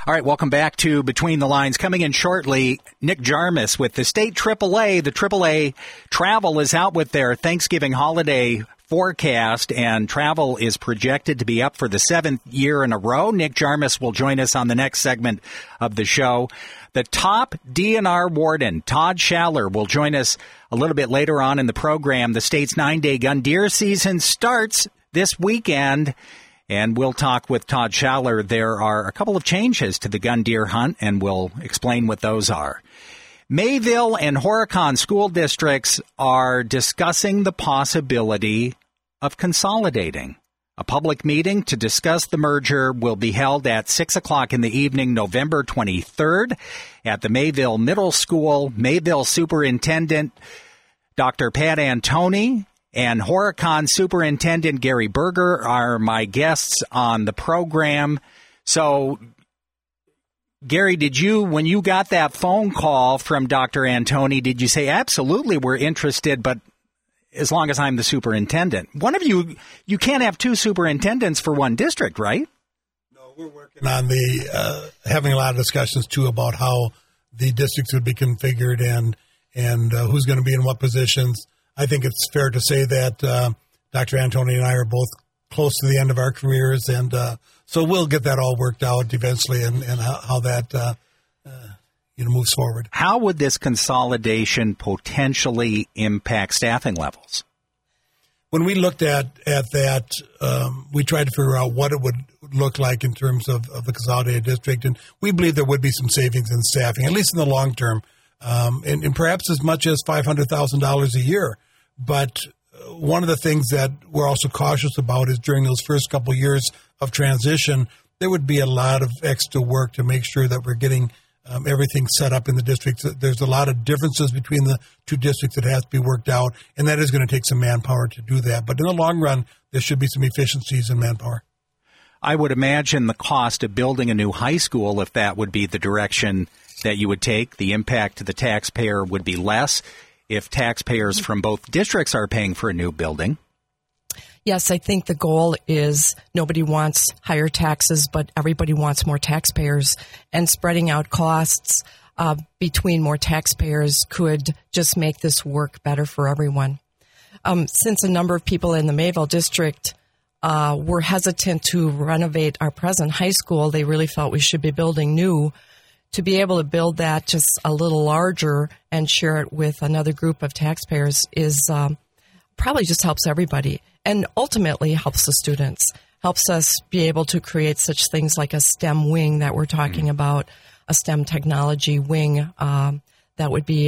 All right, welcome back to Between the Lines. Coming in shortly, Nick Jarmus with the State AAA. The AAA travel is out with their Thanksgiving holiday forecast, and travel is projected to be up for the 7th year in a row. Nick Jarmus will join us on the next segment of the show. The top DNR warden, Todd Schaller, will join us a little bit later on in the program. The state's 9-day gun deer season starts this weekend, and we'll talk with Todd Schaller. There are a couple of changes to the gun deer hunt, and we'll explain what those are. Mayville and Horicon school districts are discussing the possibility of consolidating. A public meeting to discuss the merger will be held at 6 o'clock in the evening, November 23rd, at the Mayville Middle School. Mayville Superintendent Dr. Pat Antoni and Horicon Superintendent Gary Berger are my guests on the program. So, Gary, when you got that phone call from Dr. Antoni, did you say, absolutely, we're interested, but as long as I'm the superintendent? One of you can't have two superintendents for one district, right? No, we're working on having a lot of discussions, too, about how the districts would be configured and who's going to be in what positions. I think it's fair to say that Dr. Antoni and I are both close to the end of our careers, and so we'll get that all worked out eventually and how that moves forward. How would this consolidation potentially impact staffing levels? When we looked at that, we tried to figure out what it would look like in terms of the consolidated district, and we believe there would be some savings in staffing, at least in the long term, and perhaps as much as $500,000 a year. But one of the things that we're also cautious about is during those first couple of years of transition, there would be a lot of extra work to make sure that we're getting everything set up in the districts. There's a lot of differences between the two districts that has to be worked out, and that is going to take some manpower to do that. But in the long run, there should be some efficiencies in manpower. I would imagine the cost of building a new high school, if that would be the direction that you would take, the impact to the taxpayer would be less if taxpayers from both districts are paying for a new building. Yes, I think the goal is nobody wants higher taxes, but everybody wants more taxpayers. And spreading out costs between more taxpayers could just make this work better for everyone. Since a number of people in the Mayville district were hesitant to renovate our present high school, they really felt we should be building new. To be able to build that just a little larger and share it with another group of taxpayers is probably just helps everybody. And ultimately helps the students, helps us be able to create such things like a STEM wing that we're talking about, a STEM technology wing that would be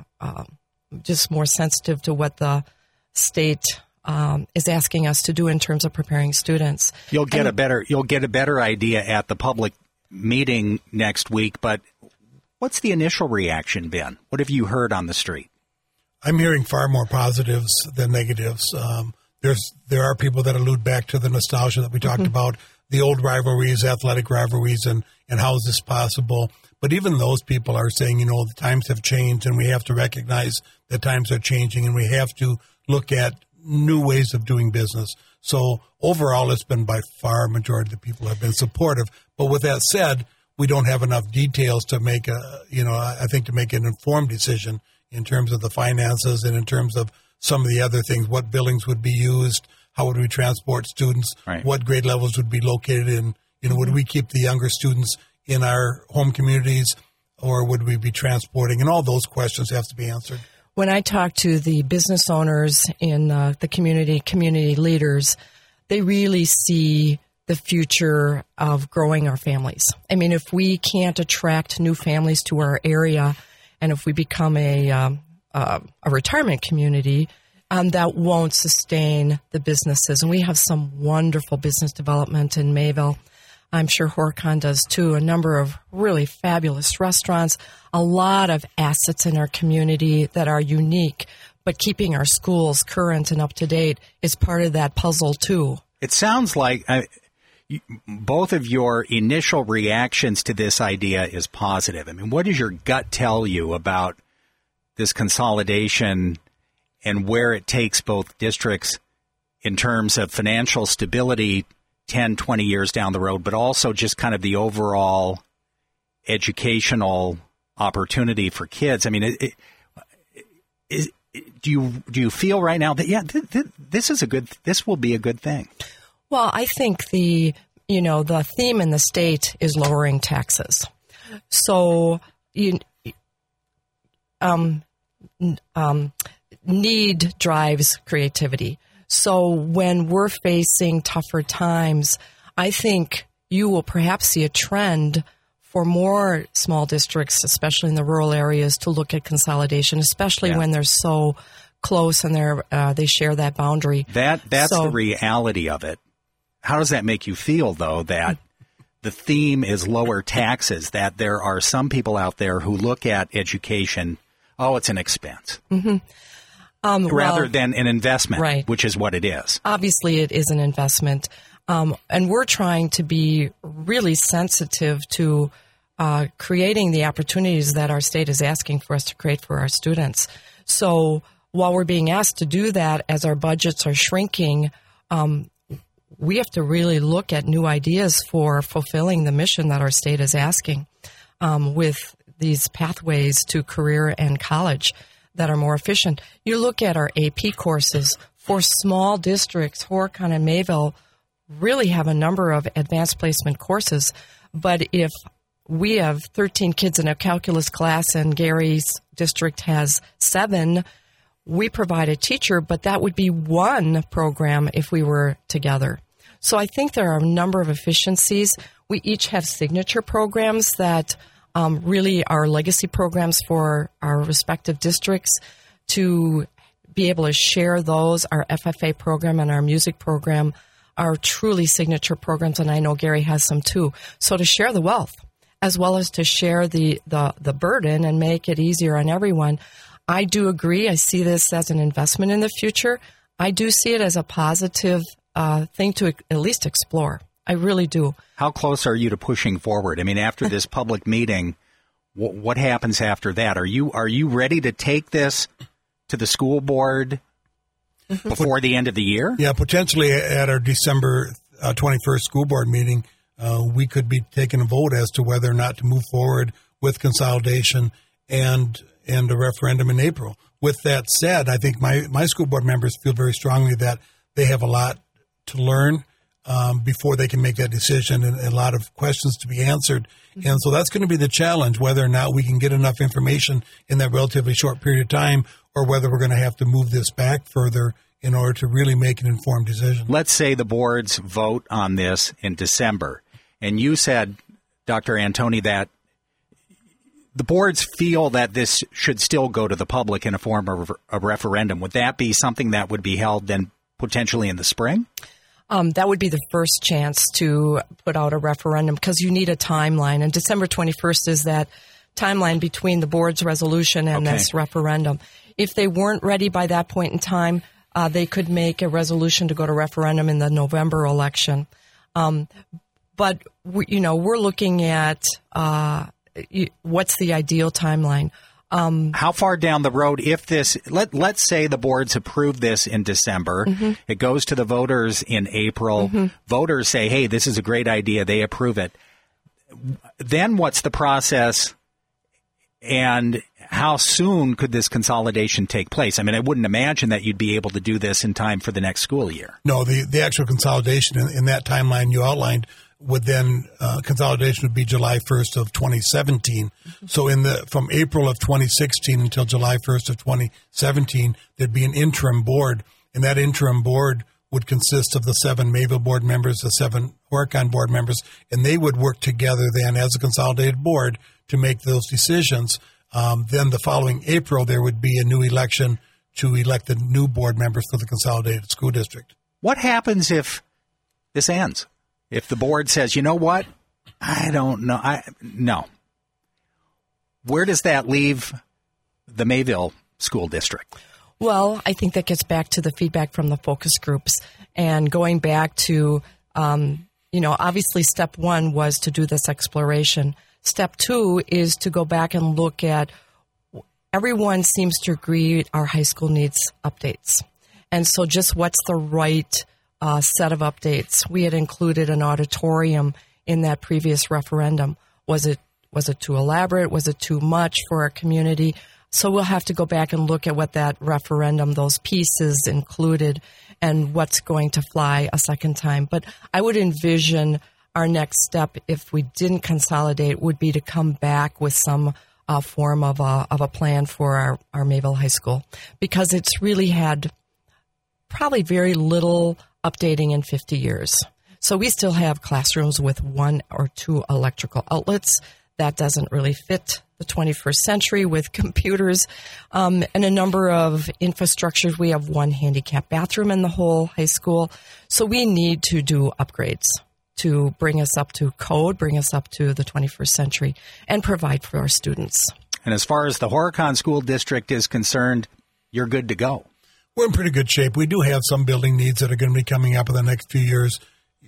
just more sensitive to what the state is asking us to do in terms of preparing students. You'll get a better idea at the public meeting next week, but what's the initial reaction been? What have you heard on the street? I'm hearing far more positives than negatives. There are people that allude back to the nostalgia that we talked about, the old rivalries, athletic rivalries, and how is this possible? But even those people are saying, the times have changed, and we have to recognize that times are changing, and we have to look at new ways of doing business. So overall, it's been by far a majority of the people have been supportive. But with that said, we don't have enough details to make to make an informed decision in terms of the finances and in terms of some of the other things, what buildings would be used, how would we transport students, right, what grade levels would be located in, would we keep the younger students in our home communities or would we be transporting? And all those questions have to be answered. When I talk to the business owners in the community leaders, they really see the future of growing our families. I mean, if we can't attract new families to our area and if we become a retirement community, that won't sustain the businesses. And we have some wonderful business development in Mayville. I'm sure Horicon does too. A number of really fabulous restaurants, a lot of assets in our community that are unique, but keeping our schools current and up to date is part of that puzzle too. It sounds like both of your initial reactions to this idea is positive. I mean, what does your gut tell you about this consolidation and where it takes both districts in terms of financial stability 10, 20 years down the road, but also just kind of the overall educational opportunity for kids. I mean, do you feel right now that this will be a good thing? Well, I think the theme in the state is lowering taxes. So need drives creativity. So when we're facing tougher times, I think you will perhaps see a trend for more small districts, especially in the rural areas, to look at consolidation, especially when they're so close and they share that boundary. That's the reality of it. How does that make you feel, though, that the theme is lower taxes, that there are some people out there who look at education, it's an expense, rather than an investment, right, which is what it is? Obviously, it is an investment. And we're trying to be really sensitive to creating the opportunities that our state is asking for us to create for our students. So while we're being asked to do that as our budgets are shrinking, we have to really look at new ideas for fulfilling the mission that our state is asking with these pathways to career and college that are more efficient. You look at our AP courses for small districts, Horicon and Mayville really have a number of advanced placement courses. But if we have 13 kids in a calculus class and Gary's district has 7, we provide a teacher, but that would be one program if we were together. So I think there are a number of efficiencies. We each have signature programs that really are legacy programs for our respective districts. To be able to share those, our FFA program and our music program are truly signature programs, and I know Gary has some too. So to share the wealth, as well as to share the burden and make it easier on everyone, I do agree. I see this as an investment in the future. I do see it as a positive thing to at least explore. I really do. How close are you to pushing forward? I mean, after this public meeting, what happens after that? Are you ready to take this to the school board before the end of the year? Yeah, potentially at our December 21st school board meeting, we could be taking a vote as to whether or not to move forward with consolidation and a referendum in April. With that said, I think my school board members feel very strongly that they have a lot to learn before they can make that decision, and a lot of questions to be answered. Mm-hmm. And so that's going to be the challenge, whether or not we can get enough information in that relatively short period of time, or whether we're going to have to move this back further in order to really make an informed decision. Let's say the boards vote on this in December, and you said, Dr. Antoni, that the boards feel that this should still go to the public in a form of a referendum. Would that be something that would be held then potentially in the spring? That would be the first chance to put out a referendum, because you need a timeline. And December 21st is that timeline between the board's resolution and this referendum. If they weren't ready by that point in time, they could make a resolution to go to referendum in the November election. But we're looking at what's the ideal timeline. How far down the road, if this, let's say the boards approve this in December, mm-hmm. it goes to the voters in April, mm-hmm. voters say, hey, this is a great idea, they approve it. Then what's the process, and how soon could this consolidation take place? I mean, I wouldn't imagine that you'd be able to do this in time for the next school year. No, the actual consolidation in that timeline you outlined would then consolidation would be July 1st of 2017. Mm-hmm. So from April of 2016 until July 1st of 2017, there'd be an interim board, and that interim board would consist of the 7 Mayville board members, the 7 Horicon board members, and they would work together then as a consolidated board to make those decisions. Then the following April, there would be a new election to elect the new board members for the consolidated school district. What happens if this ends? If the board says, you know what, I don't know, no. Where does that leave the Mayville School District? Well, I think that gets back to the feedback from the focus groups, and going back to, obviously step 1 was to do this exploration. Step 2 is to go back and look at, everyone seems to agree our high school needs updates. And so just what's the right set of updates? We had included an auditorium in that previous referendum. Was it Was it too elaborate? Was it too much for our community? So we'll have to go back and look at what that referendum, those pieces included, and what's going to fly a second time. But I would envision our next step, if we didn't consolidate, would be to come back with some form of a plan for our Mayville High School, because it's really had probably very little updating in 50 years. So we still have classrooms with 1 or 2 electrical outlets. That doesn't really fit the 21st century with computers and a number of infrastructures. We have 1 handicapped bathroom in the whole high school. So we need to do upgrades to bring us up to code, bring us up to the 21st century, and provide for our students. And as far as the Horicon School District is concerned, you're good to go. We're in pretty good shape. We do have some building needs that are going to be coming up in the next few years,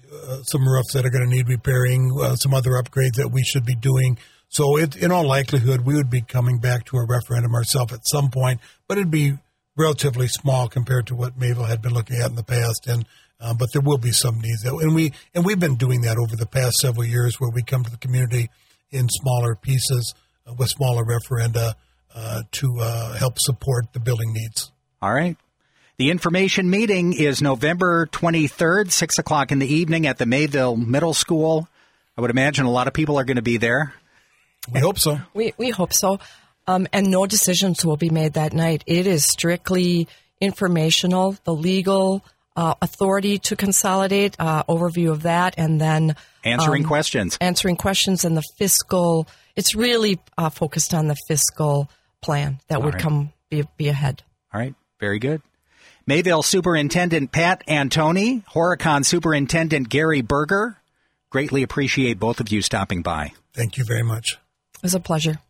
some roofs that are going to need repairing, some other upgrades that we should be doing. So in all likelihood, we would be coming back to a referendum ourselves at some point, but it'd be relatively small compared to what Mayville had been looking at in the past. But there will be some needs, and we've been doing that over the past several years, where we come to the community in smaller pieces with smaller referenda to help support the building needs. All right. The information meeting is November 23rd, 6 o'clock in the evening at the Mayville Middle School. I would imagine a lot of people are going to be there. We hope so. We hope so. And no decisions will be made that night. It is strictly informational, the legal authority to consolidate, overview of that, and then answering questions. Answering questions and the fiscal. It's really focused on the fiscal plan that would be ahead. All right. Very good. Mayville Superintendent Pat Antoni, Horicon Superintendent Gary Berger. Greatly appreciate both of you stopping by. Thank you very much. It was a pleasure.